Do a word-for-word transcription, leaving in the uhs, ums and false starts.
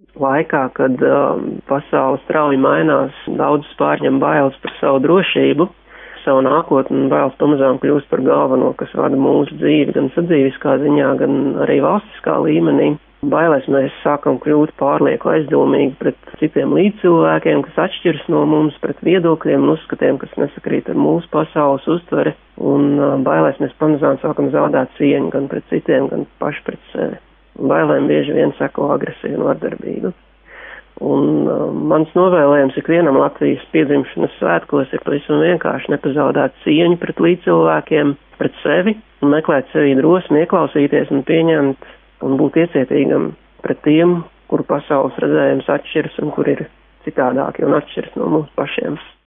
laikā, kad um, pasaule strauji mainās, daudzus pārņem bailes par savu drošību, savu nākotni, un bailes pamazām kļūst par galveno, kas vada mūsu dzīvi gan sadzīviskā ziņā, gan arī valstiskā līmenī. Bailēs mēs sākam kļūt pārlieku aizdomīgi pret citiem līdzcilvēkiem, kas atšķiras no mums, pret viedokļiem un uzskatiem, kas nesakrīt ar mūsu pasaules uztveri, un bailēs mēs pamazām sākam zaudēt cieņu gan pret citiem, gan paši pret sevi. Bailēm bieži vien seko agresija un vardarbība. Un uh, mans novēlējums ikvienam Latvijas piedzimšanas svētkos ir pavisam vienkārši nepazaudēt cieņu pret līdzcilvēkiem, pret sevi, un meklēt sevī drosmi, ieklausīties un pieņemt un būt iecietīgam pret tiem, kuru pasaules redzējums atšķiras un kur ir citādāki un atšķiras no mums pašiem.